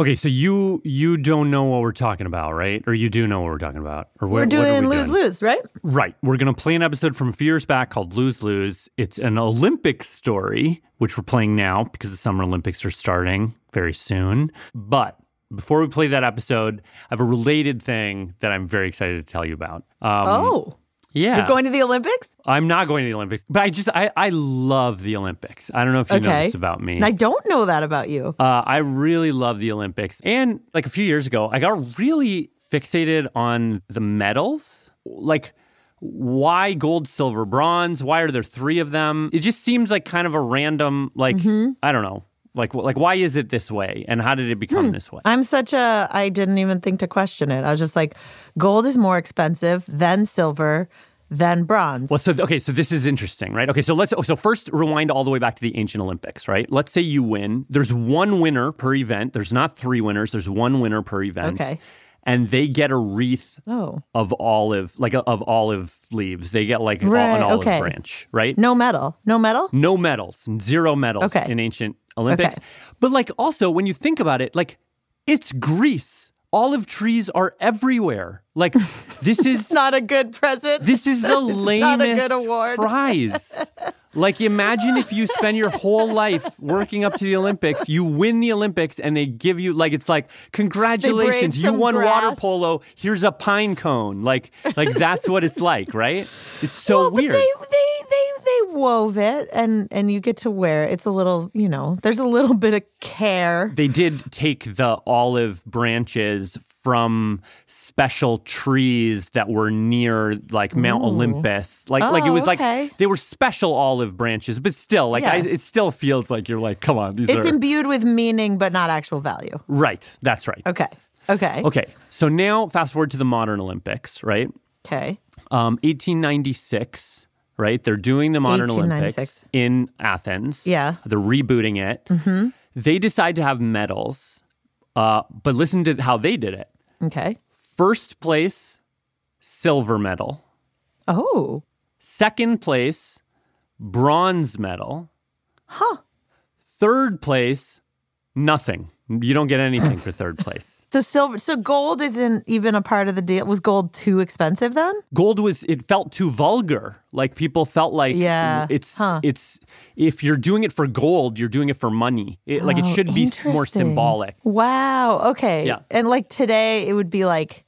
Okay, so you don't know what we're talking about, right? Or you do know what we're talking about? Or we're doing Lose-Lose, right? Right. We're going to play an episode from a few years back called Lose-Lose. It's an Olympic story, which we're playing now because the Summer Olympics are starting very soon. But before we play that episode, I have a related thing that I'm very excited to tell you about. Yeah. You're going to the Olympics? I'm not going to the Olympics, but I love the Olympics. I don't know if you know this about me. And I don't know that about you. I really love the Olympics. And like a few years ago, I got really fixated on the medals. Like, why gold, silver, bronze? Why are there 3 of them? It just seems like kind of a random, I don't know. Like, why is it this way? And how did it become this way? I didn't even think to question it. I was just like, gold is more expensive than silver, than bronze. Well, so this is interesting, right? Okay, so first rewind all the way back to the ancient Olympics, right? Let's say you win. There's 1 winner per event. There's not 3 winners. There's 1 winner per event. Okay. And they get a wreath of olive leaves. They get an olive branch, right? No medal. No medal? No medals. 0 medals in ancient Olympics. Okay. But also when you think about it, it's Greece. Olive trees are everywhere. This is not a good present. This is the lamest not a good award. prize. Imagine if you spend your whole life working up to the Olympics, you win the Olympics, and they give you, congratulations, you won water polo, here's a pine cone. That's what it's like, right? It's so weird. But they wove it, and you get to wear it. It's a little, there's a little bit of care. They did take the olive branches from special trees that were near Mount Olympus. It was they were special olive branches, but still it still feels like you're come on, it's imbued with meaning but not actual value. Right. That's right. Okay. So now fast forward to the modern Olympics, right? Okay. 1896, right? They're doing the modern Olympics in Athens. Yeah. They're rebooting it. Mm-hmm. They decide to have medals. But listen to how they did it. Okay. First place, silver medal. Oh. Second place, bronze medal. Huh. Third place, nothing. You don't get anything for third place. So gold isn't even a part of the deal. Was gold too expensive then? It felt too vulgar. People felt it's if you're doing it for gold, you're doing it for money. It should be more symbolic. Wow. Okay. Yeah. And today it would be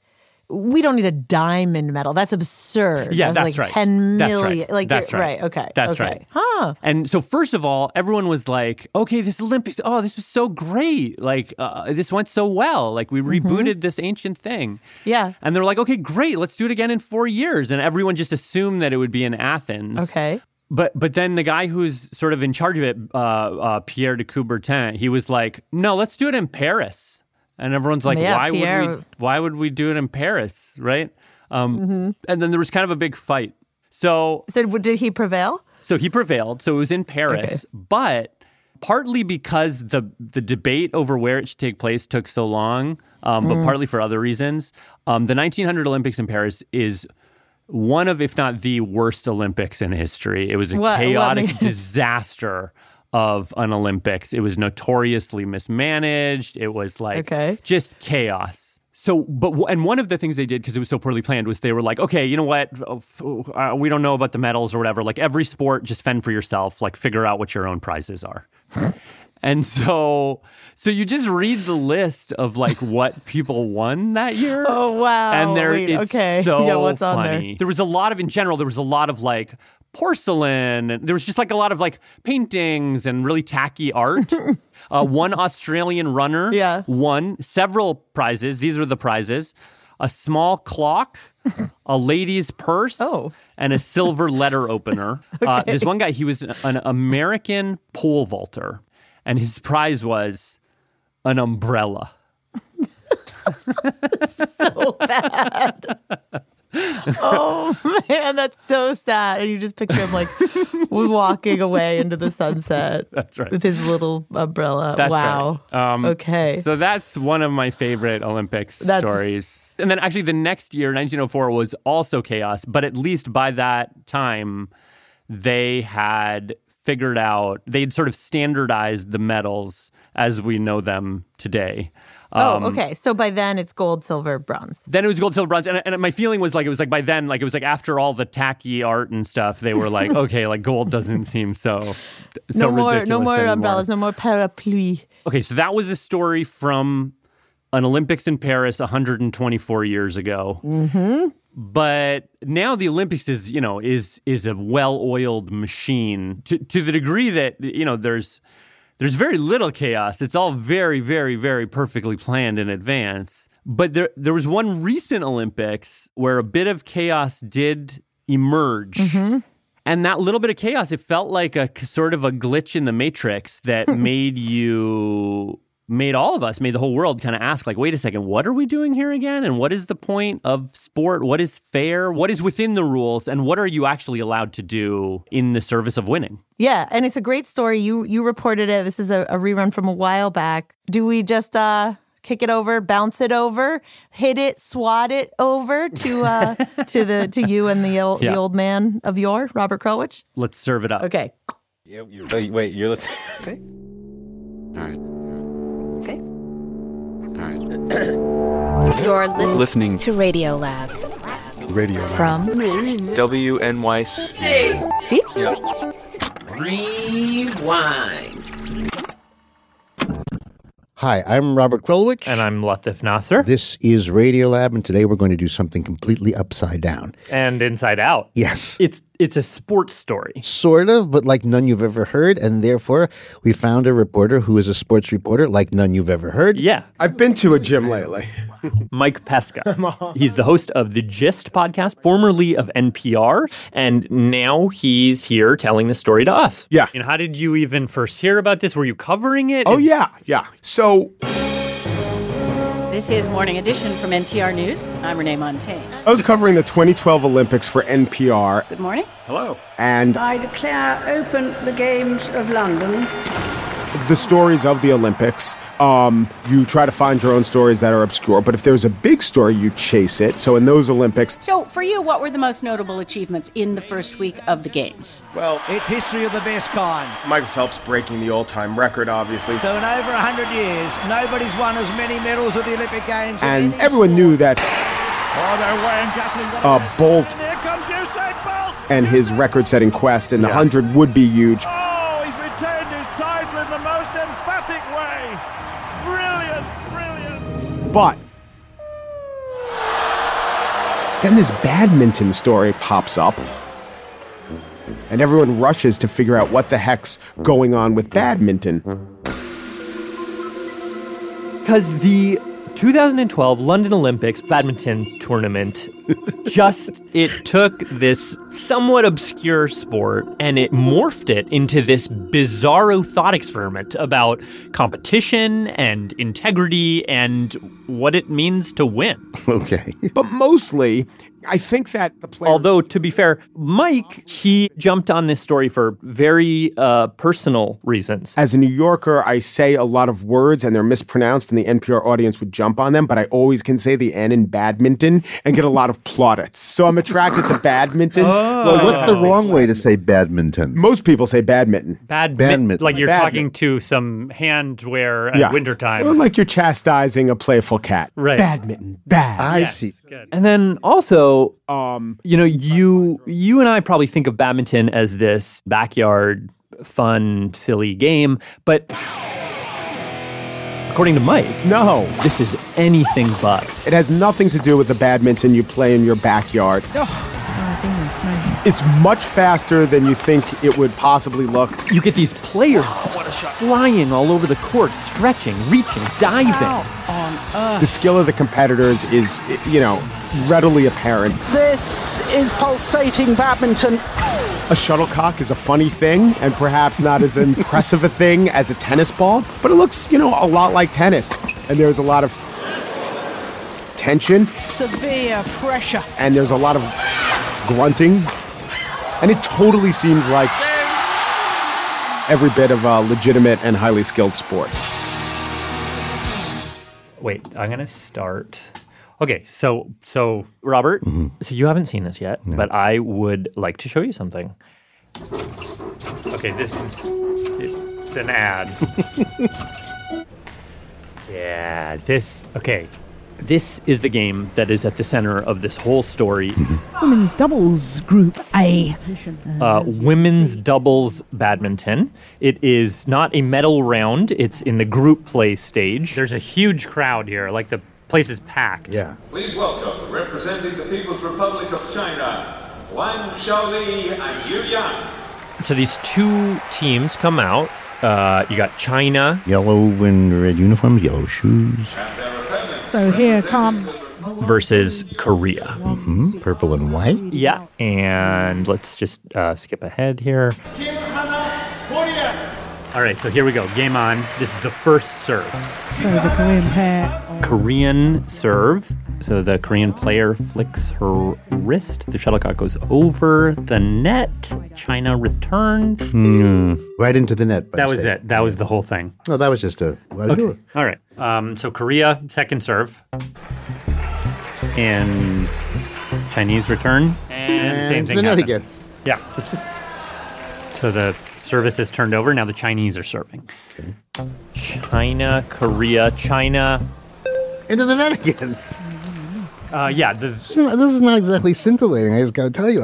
we don't need a diamond medal. That's absurd. Yeah, that's right. 10 million. That's right. Okay. That's okay. right. Huh. And so first of all, everyone was like, okay, this Olympics, this was so great. This went so well. We rebooted this ancient thing. Yeah. And they're like, okay, great. Let's do it again in 4 years. And everyone just assumed that it would be in Athens. Okay. But then the guy who's sort of in charge of it, Pierre de Coubertin, he was like, no, let's do it in Paris. And everyone's like, why would we do it in Paris, right? And then there was kind of a big fight. So did he prevail? So he prevailed. So it was in Paris. Okay. But partly because the debate over where it should take place took so long, but partly for other reasons, the 1900 Olympics in Paris is one of, if not the worst Olympics in history. It was a chaotic disaster of an Olympics. It was notoriously mismanaged. It was just chaos. So, and one of the things they did, because it was so poorly planned, was they were like, okay, you know what? We don't know about the medals or whatever. Every sport, just fend for yourself. Figure out what your own prizes are. And so you just read the list of what people won that year. Oh, wow. And so what's funny. On there? There was a lot of porcelain. There was just a lot of paintings and really tacky art. One Australian runner won several prizes. These are the prizes: a small clock, a lady's purse, and a silver letter opener. This one guy, he was an American pole vaulter, and his prize was an umbrella. So bad. Oh man, that's so sad. And you just picture him walking away into the sunset. That's right. With his little umbrella. That's wow. Right. Okay. So that's one of my favorite Olympics stories. And then actually the next year, 1904, was also chaos. But at least by that time, they had figured out, they'd sort of standardized the medals as we know them today. Okay. So by then it's gold, silver, bronze. Then it was gold, silver, bronze. And my feeling was like, it was like by then, like it was like after all the tacky art and stuff, they were like, okay, like gold doesn't seem so ridiculous No more anymore. umbrellas, no more parapluie. Okay, so that was a story from an Olympics in Paris 124 years ago. Mm-hmm. But now the Olympics is a well-oiled machine to the degree that, there's very little chaos. It's all very, very, very perfectly planned in advance. But there was one recent Olympics where a bit of chaos did emerge. Mm-hmm. And that little bit of chaos, it felt like a sort of a glitch in the matrix that made all of us, made the whole world kind of ask, like, wait a second, what are we doing here again? And what is the point of sport? What is fair? What is within the rules? And what are you actually allowed to do in the service of winning? Yeah, and it's a great story. You reported it. This is a rerun from a while back. Do we just kick it over, bounce it over, hit it, swat it over to you and the old man of yore, Robert Krulwich? Let's serve it up. Okay. Yeah, wait, you're listening. Okay. All right. Okay. All right. You're listening to Radio Lab. Radio Lab. From WNYC. See? Yeah. Rewind. Hi, I'm Robert Krulwich. And I'm Latif Nasser. This is Radiolab, and today we're going to do something completely upside down. And inside out. Yes. It's a sports story. Sort of, but like none you've ever heard, and therefore we found a reporter who is a sports reporter like none you've ever heard. Yeah. I've been to a gym lately. Mike Pesca. He's the host of the Gist podcast, formerly of NPR, and now he's here telling the story to us. Yeah. And how did you even first hear about this? Were you covering it? Oh, yeah. So this is Morning Edition from NPR News. I'm Renee Montaigne. I was covering the 2012 Olympics for NPR. Good morning. Hello. And I declare open the Games of London. The stories of the Olympics, you try to find your own stories that are obscure, but if there's a big story, you chase it. So in those Olympics... So for you, what were the most notable achievements in the first week of the Games? Well, it's history of the best kind. Michael Phelps breaking the all-time record, obviously. So in over 100 years, nobody's won as many medals at the Olympic Games. And everyone knew that Bolt Here comes Usain Bolt. and his record-setting quest in the 100 would be huge. Oh, he's retained his title in the most emphatic way. Brilliant. But then this badminton story pops up, and everyone rushes to figure out what the heck's going on with badminton. Because the 2012 London Olympics badminton tournament it took this somewhat obscure sport and it morphed it into this bizarro thought experiment about competition and integrity and what it means to win. Okay. But mostly, I think that the player... Although, to be fair, Mike, he jumped on this story for very personal reasons. As a New Yorker, I say a lot of words and they're mispronounced and the NPR audience would jump on them, but I always can say the N in badminton and get a lot of plaudits. So I'm attracted to badminton. Well, what's the wrong way to say badminton? Most people say badminton. Badminton. Like you're talking to some handwear at wintertime. Like you're chastising a playful cat. Right. Badminton. Bad. I see. Good. And then also, you and I probably think of badminton as this backyard, fun, silly game, but according to Mike, no, this is anything but. It has nothing to do with the badminton you play in your backyard. Oh, goodness me. It's much faster than you think it would possibly look. You get these players flying all over the court, stretching, reaching, diving. The skill of the competitors is, readily apparent. This is pulsating badminton. A shuttlecock is a funny thing and perhaps not as impressive a thing as a tennis ball, but it looks, a lot like tennis. And there's a lot of tension. Severe pressure. And there's a lot of grunting. And it totally seems like every bit of a legitimate and highly skilled sport. Wait, I'm going to start. Okay, so Robert, so you haven't seen this yet, but I would like to show you something. Okay, it's an ad. Yeah, this is the game that is at the center of this whole story. Women's doubles group A. Women's doubles badminton. It is not a medal round. It's in the group play stage. There's a huge crowd here. Like, the place is packed. Yeah. Please welcome, representing the People's Republic of China, Wang Xiaoli and Yu Yang. So these two teams come out. You got China. Yellow and red uniforms, yellow shoes. So here come versus Korea. Mm-hmm. Purple and white. Yeah. And let's just skip ahead here. All right, so here we go. Game on. This is the first serve. So the Korean pair. Korean serve. So the Korean player flicks her wrist. The shuttlecock goes over the net. China returns. Right into the net. That was it. That was the whole thing. No, that was just a... Okay. All right. So Korea, second serve. And Chinese return. And same thing the net happened. again. Yeah. So the service is turned over. Now the Chinese are serving. Okay. China, Korea, China. Into the net again. Yeah. This is not exactly scintillating, I just got to tell you.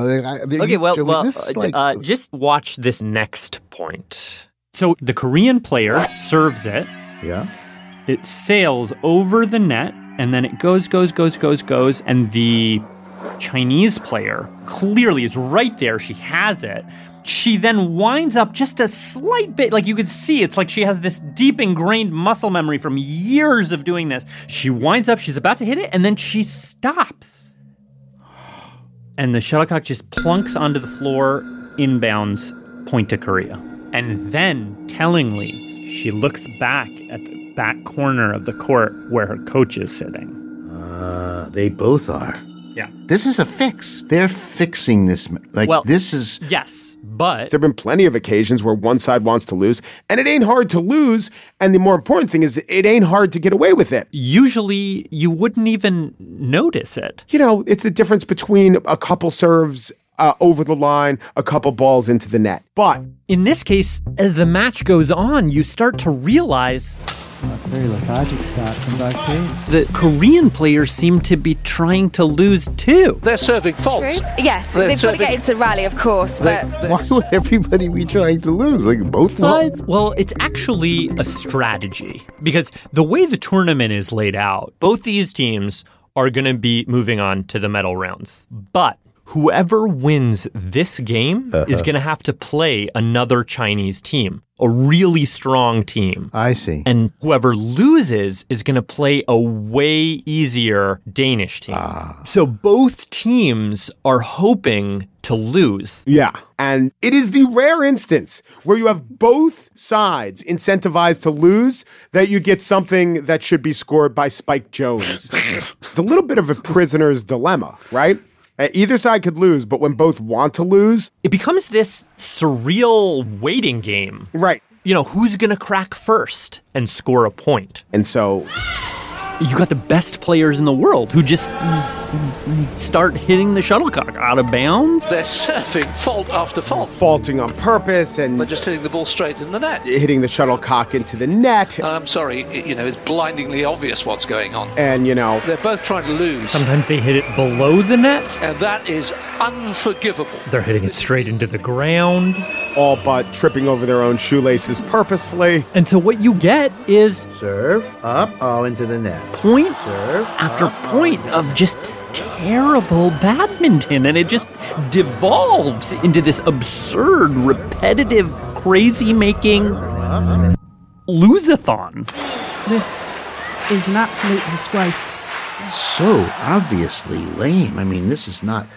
Just watch this next point. So the Korean player serves it. Yeah. It sails over the net, and then it goes, and the Chinese player clearly is right there. She has it. She then winds up just a slight bit, like you could see, it's like she has this deep ingrained muscle memory from years of doing this. She winds up, she's about to hit it, and then she stops. And the shuttlecock just plunks onto the floor, inbounds, point to Korea. And then, tellingly, she looks back at the back corner of the court where her coach is sitting. They both are. Yeah. This is a fix. They're fixing this. This is... Yes, but... There have been plenty of occasions where one side wants to lose, and it ain't hard to lose, and the more important thing is it ain't hard to get away with it. Usually, you wouldn't even notice it. You know, it's the difference between a couple serves over the line, a couple balls into the net. But... in this case, as the match goes on, you start to realize... That's a very lethargic start from both pairs. The Korean players seem to be trying to lose too. They're serving faults. True. Yes, they've got to get into the rally, of course, but... Why would everybody be trying to lose? Like, both sides? Well, it's actually a strategy. Because the way the tournament is laid out, both these teams are going to be moving on to the medal rounds. But whoever wins this game is going to have to play another Chinese team, a really strong team. I see. And whoever loses is going to play a way easier Danish team. So both teams are hoping to lose. Yeah. And it is the rare instance where you have both sides incentivized to lose that you get something that should be scored by Spike Jones. It's a little bit of a prisoner's dilemma, right? Either side could lose, but when both want to lose... it becomes this surreal waiting game. Right. You know, who's going to crack first and score a point? And so... you got the best players in the world who just start hitting the shuttlecock out of bounds. They're serving fault after fault. faulting on purpose and... they're just hitting the ball straight in the net. Hitting the shuttlecock into the net. I'm sorry, it's blindingly obvious what's going on. And, they're both trying to lose. Sometimes they hit it below the net. And that is unforgivable. They're hitting it straight into the ground. All but tripping over their own shoelaces purposefully. And so what you get is... serve, up, into the net. Point serve, after point of just terrible badminton. And it just devolves into this absurd, repetitive, crazy-making lose-a-thon. this is an absolute disgrace. So obviously lame. I mean, this is not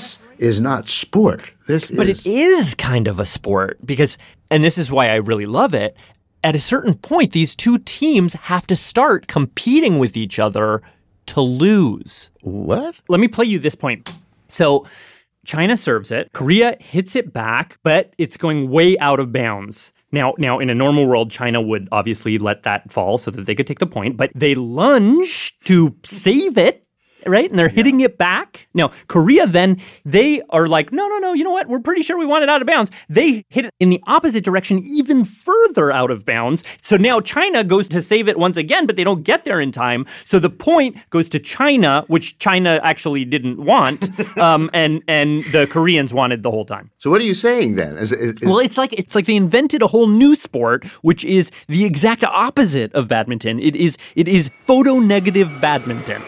sport. But it is kind of a sport because, and this is why I really love it, at a certain point, these two teams have to start competing with each other to lose. What? Let me play you this point. So China serves it. Korea hits it back, but it's going way out of bounds. Now, in a normal world, China would obviously let that fall so that they could take the point, but they lunge to save it, right? And they're hitting it back. Now, Korea then, they are like, no, you know what? We're pretty sure we want it out of bounds. They hit it in the opposite direction, even further out of bounds. So now China goes to save it once again, but they don't get there in time. So the point goes to China, which China actually didn't want, and the Koreans wanted the whole time. So what are you saying then? Well, it's like they invented a whole new sport, which is the exact opposite of badminton. It is photo-negative badminton.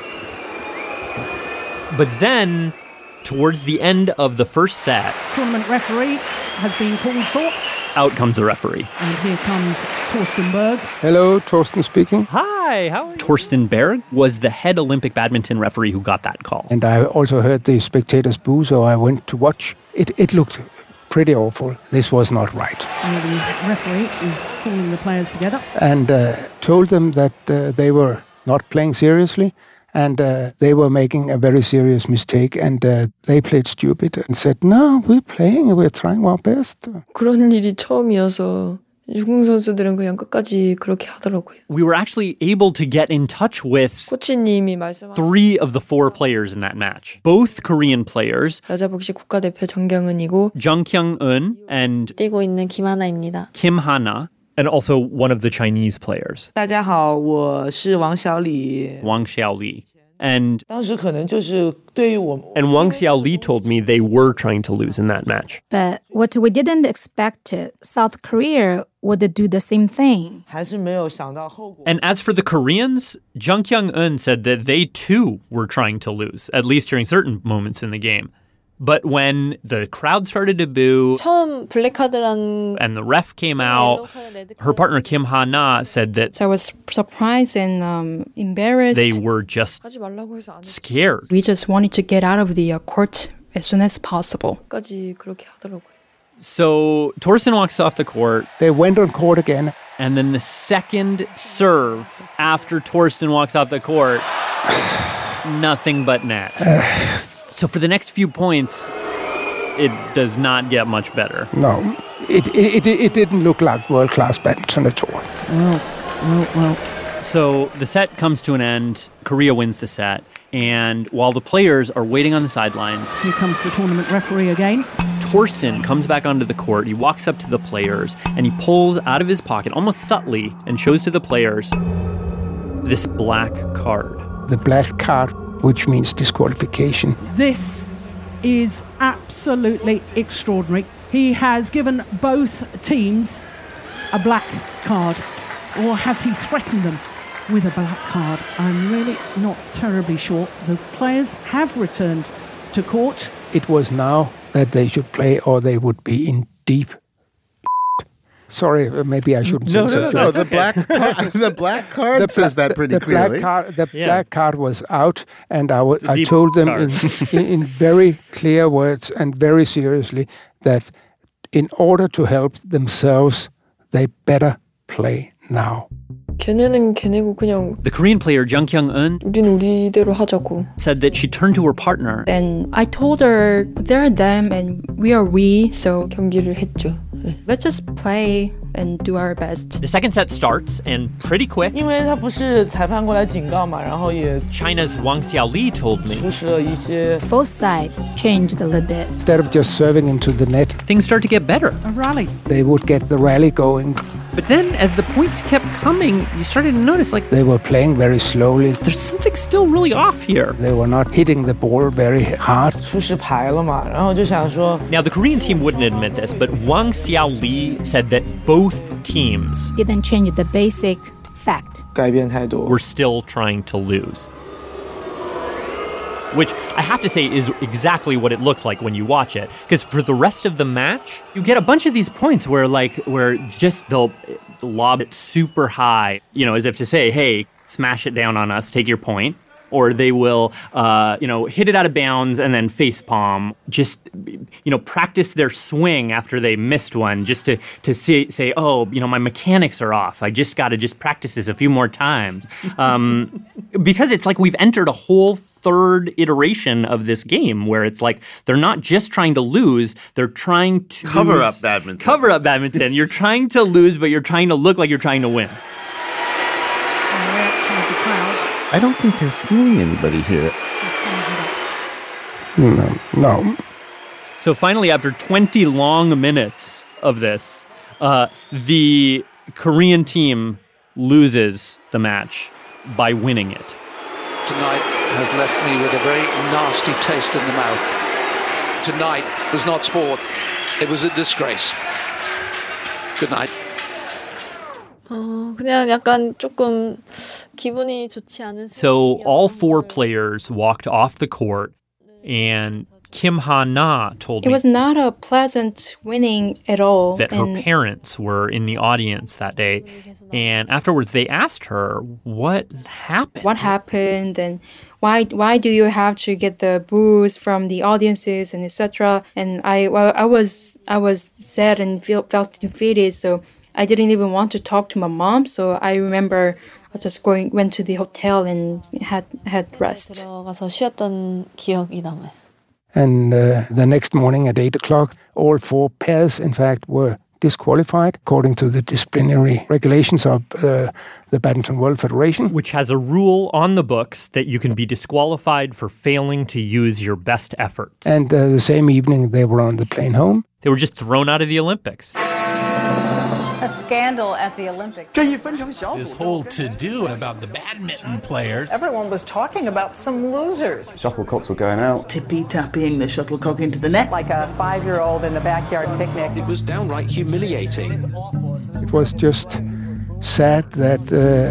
But then, towards the end of the first set, tournament referee has been called for. Out comes the referee. And here comes Torsten Berg. Hello, Torsten speaking. Hi, how are you? Torsten Berg was the head Olympic badminton referee who got that call. And I also heard the spectators boo, so I went to watch. It looked pretty awful. This was not right. And the referee is calling the players together. And told them that they were not playing seriously. And they were making a very serious mistake, and they played stupid and said, no, we're playing, we're trying our best. 그런 일이 처음이어서 유공 선수들은 그냥 끝까지 그렇게 하더라고요. We were actually able to get in touch with 코치님이 말씀하신 3 of the 4 players in that match. Both Korean players. 여자 복식 국가대표 정경은이고 Jung Kyung-eun and 뛰고 있는 김하나입니다. Kim Hana. And also one of the Chinese players. 大家好，我是王小李。 Wang Xiaoli. And 当时可能就是对于我 And Wang Xiaoli told me they were trying to lose in that match. But what we didn't expect, South Korea would do the same thing. 还是没有想到后果。 And as for the Koreans, Jung Kyung-eun said that they too were trying to lose, at least during certain moments in the game. But when the crowd started to boo 처음 블랙카드란 and the ref came out, her partner Kim Ha-na said that So I was surprised and embarrassed. they were just scared. We just wanted to get out of the court as soon as possible. 끝까지 그렇게 하더라고요. So Torsten walks off the court. They went on court again. And then the second serve after Torsten walks off the court, nothing but net. So for the next few points, it does not get much better. No, it didn't look like world-class badminton at all. Well. So the set comes to an end. Korea wins the set. And while the players are waiting on the sidelines... Here comes the tournament referee again. Torsten comes back onto the court. He walks up to the players and he pulls out of his pocket, almost subtly, and shows to the players this black card. The black card, which means disqualification. This is absolutely extraordinary. He has given both teams a black card, or has he threatened them with a black card? I'm really not terribly sure. The players have returned to court. It was now that they should play or they would be in deep. Sorry, maybe I shouldn't say so. No, the black card says that pretty clearly. Black card was out, and I told them in very clear words and very seriously that in order to help themselves, they better play now. 걔네는 걔네고 그냥 The Korean player Jung Kyung-eun 우리는 우리대로 하자고. said that she turned to her partner. And I told her they're them and we are we, so 경기를 했죠. let's just play and do our best. The second set starts, and pretty quick. 因为他不是裁判过来警告嘛，然后也 China's Wang Xiaoli told me 出示了一些 Both sides changed a little bit. Instead of just serving into the net, things start to get better. A rally. They would get the rally going. But then, as the points kept coming, you started to notice, like, they were playing very slowly. There's something still really off here. They were not hitting the ball very hard. 出示牌了嘛，然后就想说 Now, the Korean team wouldn't admit this, but Wang Xiaoli said that both teams Didn't change the basic fact. 改变太多 were still trying to lose. Which I have to say is exactly what it looks like when you watch it. Because for the rest of the match, you get a bunch of these points where just they'll lob it super high, as if to say, hey, smash it down on us, take your point. Or they will, hit it out of bounds and then facepalm. Just, practice their swing after they missed one, just to say, oh, my mechanics are off. I just got to practice this a few more times. Because it's like we've entered a whole third iteration of this game where it's like they're not just trying to lose, they're trying to cover up badminton. You're trying to lose, but you're trying to look like you're trying to win. I don't think they're fooling anybody here. No. So finally, after 20 long minutes of this, the Korean team loses the match by winning it. Tonight has left me with a very nasty taste in the mouth. Tonight was not sport. It was a disgrace. Good night. 그냥 약간 조금 기분이 좋지 않은. So all four players walked off the court, and Kim Ha-na told me it was not a pleasant winning at all. That her parents were in the audience that day. And afterwards, they asked her, what happened? What happened, and why do you have to get the boos from the audiences and etc. And I was sad and felt defeated, so I didn't even want to talk to my mom. So I remember I just went to the hotel and had rest. 들어가서 쉬었던 기억이 남아요. And the next morning at 8 o'clock, all four pairs, in fact, were disqualified according to the disciplinary regulations of the Badminton World Federation. Which has a rule on the books that you can be disqualified for failing to use your best efforts. And the same evening, they were on the plane home. They were just thrown out of the Olympics. A scandal at the Olympics. This whole to-do about the badminton players. Everyone was talking about some losers. Shuttlecocks were going out. Tippy-tapping the shuttlecock into the net. Like a 5-year-old in the backyard picnic. It was downright humiliating. It was just sad that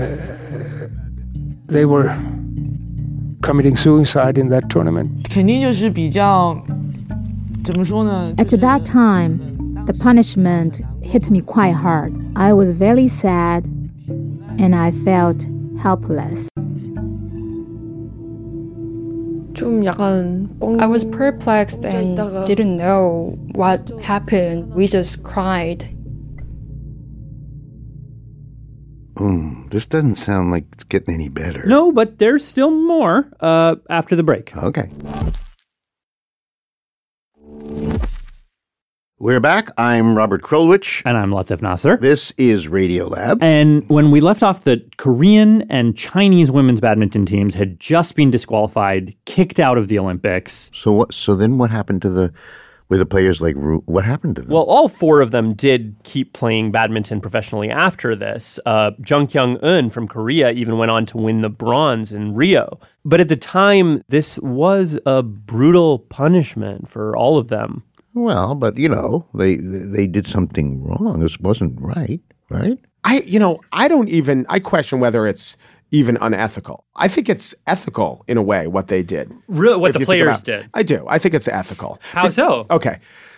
they were committing suicide in that tournament. 肯定就是比较怎么说呢？ At that time, the punishment hit me quite hard. I was very sad and I felt helpless. I was perplexed and didn't know what happened. We just cried. This doesn't sound like it's getting any better. No, but there's still more after the break. Okay. We're back. I'm Robert Krulwich. And I'm Latif Nasser. This is Radiolab. And when we left off, the Korean and Chinese women's badminton teams had just been disqualified, kicked out of the Olympics. So then what happened to were the players like, what happened to them? Well, all four of them did keep playing badminton professionally after this. Jung Kyung-eun from Korea even went on to win the bronze in Rio. But at the time, this was a brutal punishment for all of them. Well, but, they did something wrong. This wasn't right? I question whether it's even unethical. I think it's ethical in a way, what they did. Really? What the players did? I do. I think it's ethical. How so? Okay.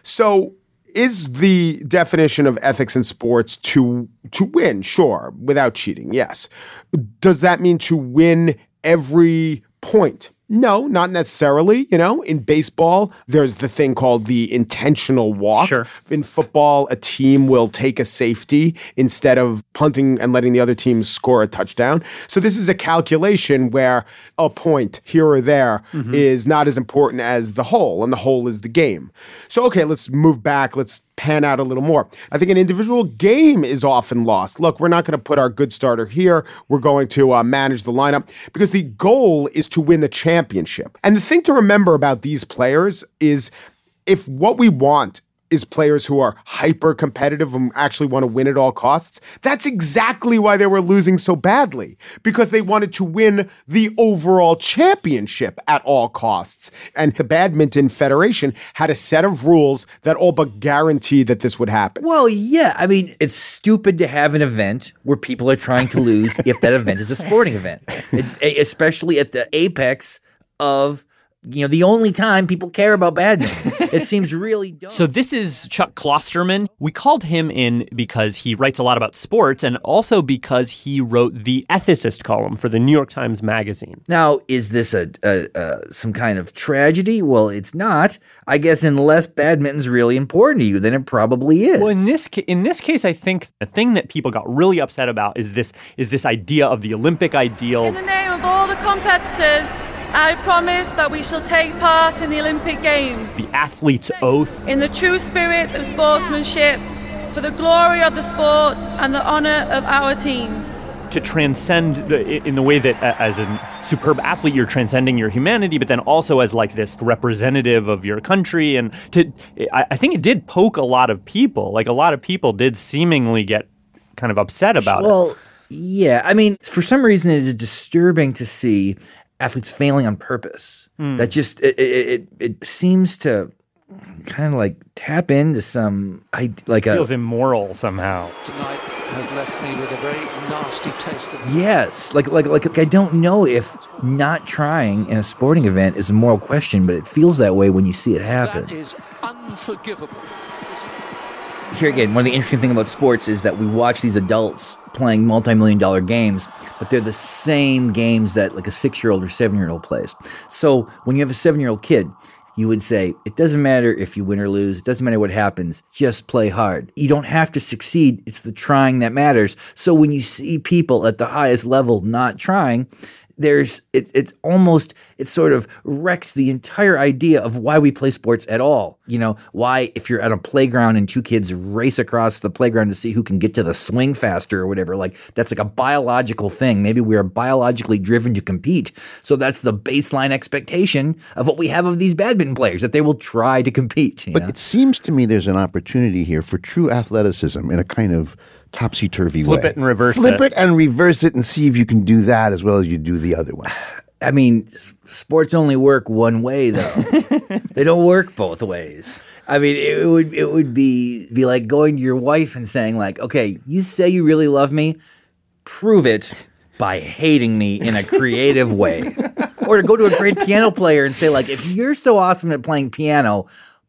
So is the definition of ethics in sports to win? Sure. Without cheating. Yes. Does that mean to win every point? No, not necessarily. In baseball, there's the thing called the intentional walk. Sure. In football, a team will take a safety instead of punting and letting the other team score a touchdown. So this is a calculation where a point here or there is not as important as the whole, and the whole is the game. So, okay, let's move back. Let's pan out a little more. I think an individual game is often lost. Look, we're not going to put our good starter here. We're going to manage the lineup because the goal is to win the championship. And the thing to remember about these players is if what we want is players who are hyper competitive and actually want to win at all costs, that's exactly why they were losing so badly, because they wanted to win the overall championship at all costs. And the Badminton Federation had a set of rules that all but guaranteed that this would happen. Well, yeah. I mean, it's stupid to have an event where people are trying to lose if that event is a sporting event, especially at the apex of the only time people care about badminton. It seems really dumb. So this is Chuck Klosterman. We called him in because he writes a lot about sports and also because he wrote the ethicist column for the New York Times Magazine. Now, is this some kind of tragedy? Well, it's not. I guess unless badminton's really important to you, then it probably is. Well, in this case, I think the thing that people got really upset about is this idea of the Olympic ideal. In the name of all the competitors, I promise that we shall take part in the Olympic Games. The athlete's oath. In the true spirit of sportsmanship, for the glory of the sport and the honor of our teams. to transcend in the way that as a superb athlete, you're transcending your humanity, but then also as like this representative of your country. And I think it did poke a lot of people. Like a lot of people did seemingly get kind of upset about it. Well, yeah. I mean, for some reason, it is disturbing to see athletes failing on purpose. That just, it seems to kind of like tap into some, feels immoral somehow. Tonight has left me with a very nasty taste of Yes, like I don't know if not trying in a sporting event is a moral question, but it feels that way when you see it happen. That is unforgivable. Here again, one of the interesting things about sports is that we watch these adults playing multi-million-dollar games, but they're the same games that like a 6-year-old or 7-year-old plays. So when you have a 7-year-old kid, you would say, it doesn't matter if you win or lose. It doesn't matter what happens. Just play hard. You don't have to succeed. It's the trying that matters. So when you see people at the highest level not trying, it sort of wrecks the entire idea of why we play sports at all. You know, why if you're at a playground and two kids race across the playground to see who can get to the swing faster or whatever, like that's like a biological thing. Maybe we are biologically driven to compete. So that's the baseline expectation of what we have of these badminton players, that they will try to compete. But it seems to me there's an opportunity here for true athleticism in a kind of topsy-turvy way. Flip it and reverse it. Flip it and reverse it and see if you can do that as well as you do the other one. I mean, sports only work one way, though. They don't work both ways. I mean, it would be like going to your wife and saying, like, okay, you say you really love me, prove it by hating me in a creative way. Or to go to a great piano player and say, like, if you're so awesome at playing piano,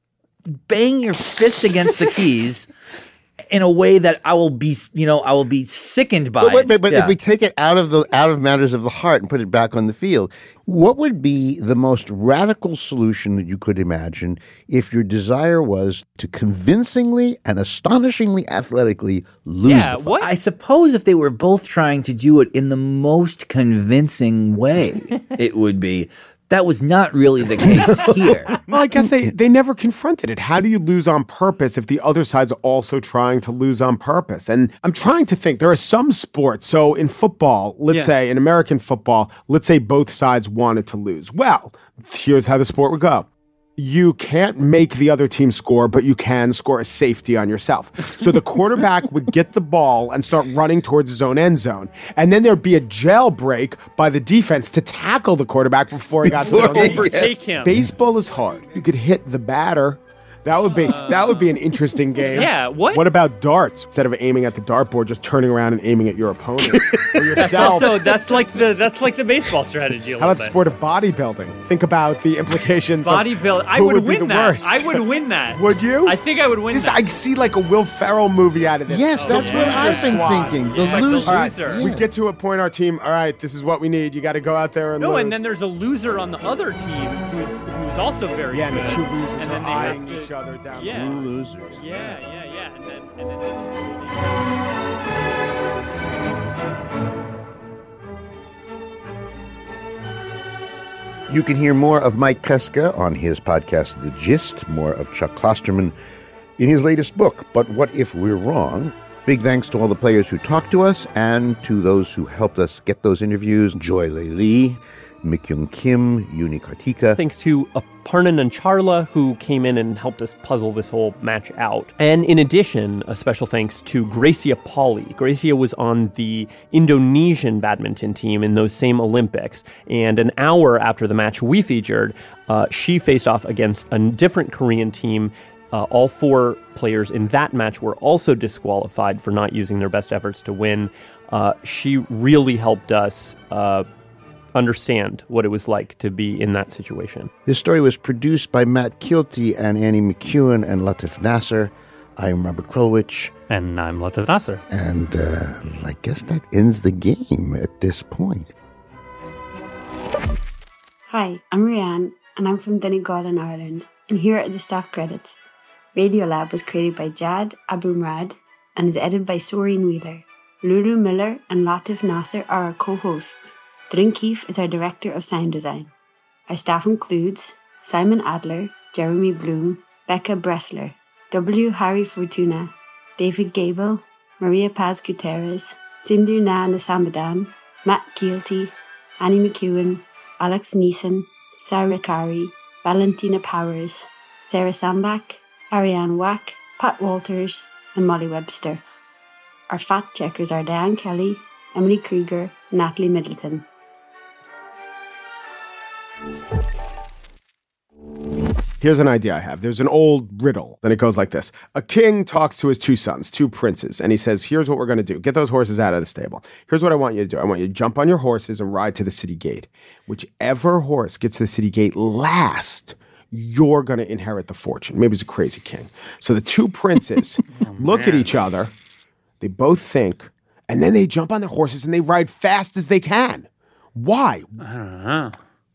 bang your fist against the keys in a way that I will be sickened by it. But if we take it out of matters of the heart and put it back on the field, what would be the most radical solution that you could imagine if your desire was to convincingly and astonishingly athletically lose the fight? I suppose if they were both trying to do it in the most convincing way, it would be. That was not really the case here. Well, I guess they never confronted it. How do you lose on purpose if the other side's also trying to lose on purpose? And I'm trying to think. There are some sports. So in football, let's say in American football, let's say both sides wanted to lose. Well, here's how the sport would go. You can't make the other team score, but you can score a safety on yourself. So the quarterback would get the ball and start running towards his own end zone. And then there'd be a jailbreak by the defense to tackle the quarterback before he got to the zone. Overtake him. Baseball is hard. You could hit the batter. That would be an interesting game. Yeah, What about darts? Instead of aiming at the dartboard, just turning around and aiming at your opponent or yourself. That's like the baseball strategy. How about the sport of bodybuilding? Think about the implications. Bodybuilding. I would win that. Worst. I would win that. Would you? I think I would win that. I see like a Will Ferrell movie out of this. Yes, that's what I've been thinking. The loser. All right, we get to a point, our team, all right, this is what we need. You got to go out there and lose. and then there's a loser on the other team who's also very good. And the two losers and are then eyeing each other down. Yeah. Two losers. Yeah. And then they just You can hear more of Mike Pesca on his podcast, The Gist, more of Chuck Klosterman in his latest book, But What If We're Wrong? Big thanks to all the players who talked to us and to those who helped us get those interviews. Joy Lee, Mikyung Kim, Uni Kartika. Thanks to Aparna Nancharla, who came in and helped us puzzle this whole match out. And in addition, a special thanks to Gracia Pauli. Gracia was on the Indonesian badminton team in those same Olympics. And an hour after the match we featured, she faced off against a different Korean team. All 4 players in that match were also disqualified for not using their best efforts to win. She really helped us understand what it was like to be in that situation. This story was produced by Matt Kielty and Annie McEwen and Latif Nasser. I'm Robert Krulwich. And I'm Latif Nasser. And I guess that ends the game at this point. Hi, I'm Rianne, and I'm from Donegal in Ireland. And here are the staff credits. Radiolab was created by Jad Abumrad and is edited by Soreen Wheeler. Lulu Miller and Latif Nasser are our co-hosts. Drin Keefe is our Director of Sound Design. Our staff includes Simon Adler, Jeremy Bloom, Becca Bressler, W. Harry Fortuna, David Gable, Maria Paz Gutierrez, Sindhu Na Nasambadan, Matt Keelty, Annie McEwen, Alex Neeson, Sarah Kari, Valentina Powers, Sarah Sambach, Ariane Wack, Pat Walters, and Molly Webster. Our fact checkers are Diane Kelly, Emily Krieger, and Natalie Middleton. Here's an idea I have. There's an old riddle, and it goes like this. A king talks to his two sons, two princes, and he says, here's what we're going to do. Get those horses out of the stable. Here's what I want you to do. I want you to jump on your horses and ride to the city gate. Whichever horse gets to the city gate last, you're going to inherit the fortune. Maybe it's a crazy king. So the two princes look at each other, they both think, and then they jump on their horses and they ride fast as they can. Why? I don't know.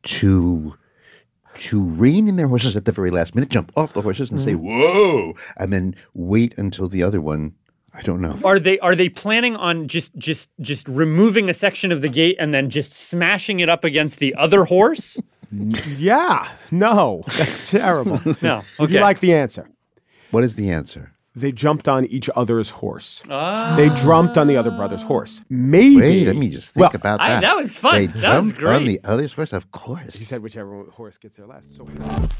To rein in their horses at the very last minute, jump off the horses and say, whoa, and then wait until the other one, I don't know. Are they planning on just removing a section of the gate and then just smashing it up against the other horse? Yeah. No, that's terrible. No. Okay. Would you like the answer? What is the answer? They jumped on each other's horse. They jumped on the other brother's horse. Maybe. Wait, let me just think about that. That was fun. They that jumped was great. on the other's horse, of course. He said whichever horse gets there last. So.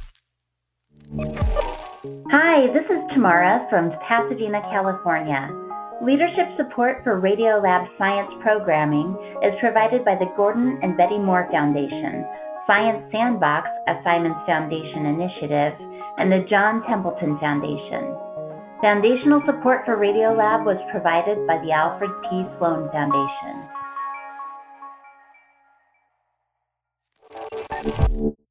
Hi, this is Tamara from Pasadena, California. Leadership support for Radiolab science programming is provided by the Gordon and Betty Moore Foundation, Science Sandbox, a Simons Foundation initiative, and the John Templeton Foundation. Foundational support for Radiolab was provided by the Alfred P. Sloan Foundation.